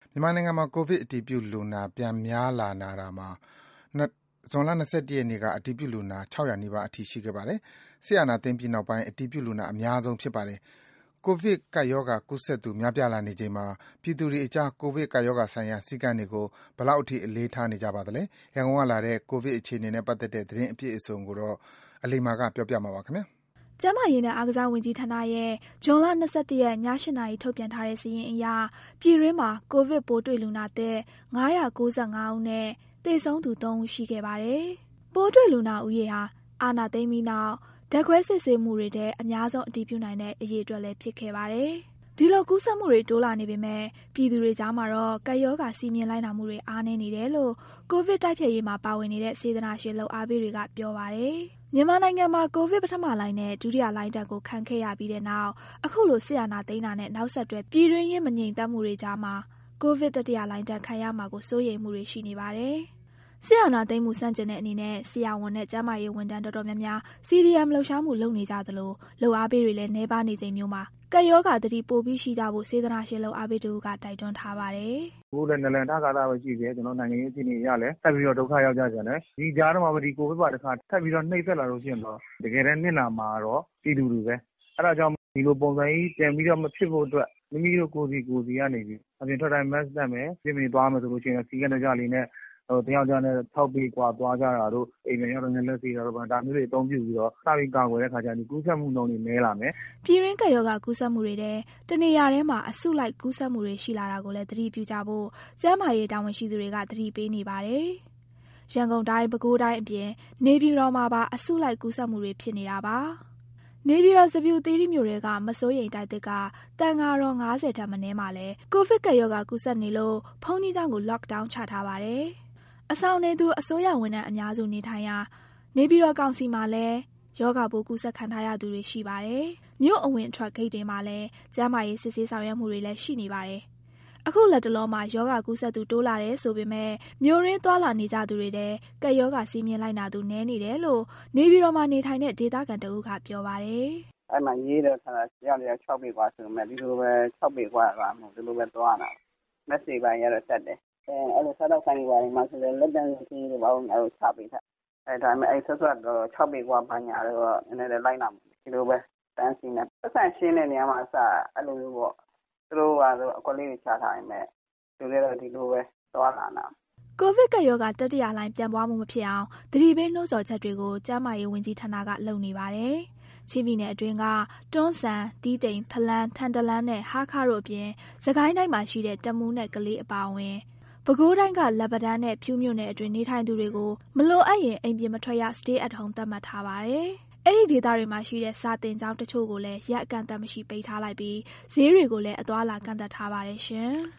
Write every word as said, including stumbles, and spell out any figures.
မြန်မာနိုင်ငံမှာ ကိုဗစ်အတည်ပြုလူနာပြန်များလာတာမှာဇွန်လ၂၁ရက်နေ့ကအတည်ပြုလူနာ၆၀၀နီးပါးအထိရှိခဲ့ပါတယ်။စစ်အာဏာသိမ်းပြီးနောက်ပိုင်းအတည်ပြုလူနာအများဆုံးဖြစ်ပါတယ်။ကိုဗစ်ကပ်ရောဂါကူးစက်သူများပြားလာနေချိန်မှာပြည်သူတွေအကြားကိုဗစ်ကပ်ရောဂါဆိုင်ရာစည်းကမ်းတွေကိုဘယ်လောက်အထိအလေးထားနေကြပါသလဲ။ရန်ကုန်ကလာတဲ့ကိုဗစ်အခြေအနေနဲ့ပတ်သက်တဲ့သတင်းအပြည့်အစုံကိုအလိမ္မာကပြောပြမှာပါခင်ဗျာ။ကျန်းမာရေးနဲ့အားကစားဝန်ကြီးဌာနရဲ့ဇွန်လ၂၁ရက်ည၈နာရီထုတ်ပြန်ထားတဲ့စာရင်းအရပြည်တွင်းမှာကိုဗစ်ပိုးတွေ့လူနာသစ်၅၉၅ဦးနဲ့သေဆုံးသူ၃ဦးရှိခဲ့ပါတယ်။ပိုးတွေ့လူနာဦးရေဟာအာဏာသိမ်းပြီးနောက်ဓာတ်ခွဲစစ်ဆေးမှုတွေတဲ့အများဆုံးအတည်ပြုနိုင်တဲ့အရေအတွက်လည်းဖြစ်ခဲ့ပါတယ်။ဒီလိုကူးစက်မှုတွေတိုးလာနေပေမဲ့ပြည်သူတွေကြားမှာတော့ကပ်ရောဂါစီမင်းလိုက်နာမှုတွေအားနည်းနေတယ်လို့ကိုဗစ်တိုက်ဖျက်ရေးမှာပါဝင်နေတဲ့စေတနာရှင်လုပ်အားပေးတွေကပြောပါတယ်။မြန်မာနိုင်ငံမှာကိုဗစ်ပထမလှိုင်းနဲ့ဒုတိယလှိုင်းတက်ကိုခံခဲ့ရပြီးတဲ့နောက်အခုလိုဆီယနာသိန်းတာနဲ့နောက်ဆက်တွဲပြည်တွင်းရေးမငြိမ်သက်မှုတွေကြားမှာကိုဗစ်တတိယလှိုင်းတက်ခံရမှာကိုစိုးရိမ်မှုတွေရှိနေပါတယ်။ဆီယနာသိန်းမှုစန့်ကျင်တဲ့အနေနဲ့ဆရာဝန်နဲ့ကျန်းမာရေးဝန်ထမ်းတော်တော်များများ စီ ဒီ အမ် လှုပ်ရှားမှုလုပ်နေကြသလိုလုပ်အားပေးတွေလည်းနှဲပါနေချိန်မျိုးမှာကပ်ရောဂါတတိပိုပြီးရှိကြဖို့စေတနာရှင်လုပ်အားပေးတူကတိုက်တွန်းထားပါတယ်။အခုလည်းနလန်ထကာလပဲရှိသေးတယ်ကျွန်တော်နိုင်ငံရေးအခြေအနေရလဲဆက်ပြီးတော့ဒုက္ခရောက်ကြကြတယ်။ဒီကြားထဲမှာပဲဒီကိုဗစ်ပါတစ်ခါထပ်ပြီးတော့နှိမ့်ဆက်လာလို့ရှိရင်တော့တကယ်တမ်းနစ်နာမှာတော့ပြည်သူတွေပဲ။အဲဒါကြောင့်ဒီလိုပုံစံကြီးပြန်ပြီးတော့မဖြစ်ဖို့အတွက်မိမိတို့ကိုယ်စီကိုယ်စီကနေပြီးအပြင်ထွက်တိုင်း mask တပ်မယ်ပြင်ပြီးသွားမယ်ဆိုလို့ရှိရင်စီကကြလေးနဲ့ဟိုတယောက်ကြားနဲ့၆ပေกว่าသွားကြတာတို့အိမ်ပြန်ရောက်တော့လည်းလက်စီတာတို့ဗာဒါမျိုးတွေအသုံးပြုပြီးတော့စပြီးကာကွယ်တဲ့ခါကျရင်ကူးစက်မှုနှုန်းတွေနည်းလာမယ်။ပြည်ရင်းကပ်ရောဂါကူးစက်မှုတွေတဲ့တနေရာထဲမှာအစုလိုက်ကူးစက်မှုတွေရှိလာတာကိုလည်းသတိပြုကြဖို့ကျန်းမာရေးတာဝန်ရှိသူတွေကသတိပေးနေပါတယ်။ရန်ကုန်တိုင်းပဲခူးတိုင်းအပြင်နေပြည်တော်မှာပါအစုလိုက်ကူးစက်မှုတွေဖြစ်နေတာပါ။နေပြည်တော်စပြူသီးရီမြို့တွေကမစိုးရိမ်တိုက်သစ်ကတန်ဃာတော်၅၀ထက်မနည်းမှာလဲကိုဗစ်ကပ်ရောဂါကူးစက်နေလို့ဘုန်းကြီးကျောင်းကို lockdown ချထားပါတယ်။အဆောင်နေသူအစိုးရဝန်ထမ်းအများစုနေထိုင်ရာနေပြည်တော်ကောင်စီမှာလည်းယောဂပိုးကူးစက်ခံထားရသူတွေရှိပါတယ်။မြို့အဝင်အထွက်ဂိတ်တွေမှာလည်းကျန်းမာရေးစစ်ဆေးဆောင်ရွက်မှုတွေလည်းရှိနေပါတယ်။အခုလက်တလောမှာယောဂကူးစက်သူတိုးလာတယ်ဆိုပေမဲ့မြို့ရင်းသွားလာနေကြသူတွေတဲ့ကပ်ရောဂါစီးမြင်လိုက်နာသူနည်းနေတယ်လို့နေပြည်တော်မှာနေထိုင်တဲ့ဒေသခံတအုပ်ကပြောပါတယ်။အဲ့မှာရေးတဲ့ဆန္ဒရရ၆ပေกว่าဆိုမှဒီလိုပဲ၆ပေกว่าကမှဒီလိုပဲသွားတာ။ message ပိုင်းရတော့တက်တယ်အဲအဲ့လိုစားတော့ဆိုင်တွေမှာဆိုလည်းလက်တန်းစီတွေဘာလို့အဲ့လိုချပေးထားအဲဒါပေမဲ့အဲ့ဆက်ဆက်တော့၆ပေกว่าဘာညာတော့နည်းနည်းလေးလိုက်နာဒီလိုပဲတန်းစီနေပတ်စံရှင်းတဲ့နေရာမှာအစအဲ့လိုမျိုးပေါ့သူတို့ကတော့အကွက်လေးတွေချထားရင်မဲ့သူတွေတော့ဒီလိုပဲသွားလာတာကိုဗစ်ကပ်ရောဂါတတိယလှိုင်းပြန်ပွားမှုမဖြစ်အောင်သတိပေးနှိုးဆော်ချက်တွေကိုကျန်းမာရေးဝန်ကြီးဌာနကလုပ်နေပါတယ်။ချင်းပြည်နယ်အတွင်းကတွန်းဆန်၊တီးတိန်၊ဖလန်း၊ထန်တလန်းနဲ့ဟားခါတို့အပြင်စကိုင်းတိုင်းမှာရှိတဲ့တမူးနဲ့ကလေးအပါအဝင်ပဲခူးတိုင်းကလက်ပတန်းနဲ့ဖြူးမြို့နယ်အတွင်းနေထိုင်သူတွေကိုမလိုအပ်ရင်အိမ်ပြင်မထွက်ရ stay at home သတ်မှတ်ထားပါတယ်။အဲ့ဒီဒေသတွေမှာရှိတဲ့စာသင်ကျောင်းတချို့ကိုလည်းရက်အကန့်အသတ်မရှိပိတ်ထားလိုက်ပြီးဈေးတွေကိုလည်းအသွားအလာကန့်သတ်ထားပါတယ်ရှင်။